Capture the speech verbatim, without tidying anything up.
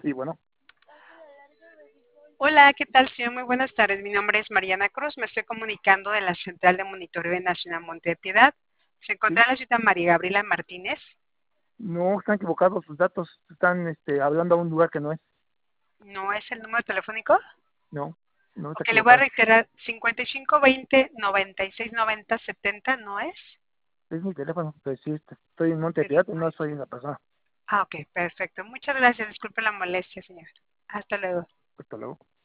Sí, bueno, Hola, ¿qué tal, señor? Muy buenas tardes. Mi nombre es Mariana Cruz. Me estoy comunicando de la Central de Monitoreo de Nacional Monte de Piedad. ¿Se sí. encuentra la señorita María Gabriela Martínez? No, están equivocados sus datos. Están este, hablando a un lugar que no es. ¿No es el número telefónico? No, no está Ok, le voy a equivocado. reiterar, cincuenta y cinco veinte noventa y seis noventa setenta, ¿no es? Es mi teléfono, pero sí, este, estoy en Monte de Piedad, Perfecto. no soy una persona. Ah, ok, perfecto. Muchas gracias. Disculpe la molestia, señor. Hasta luego. Hasta luego.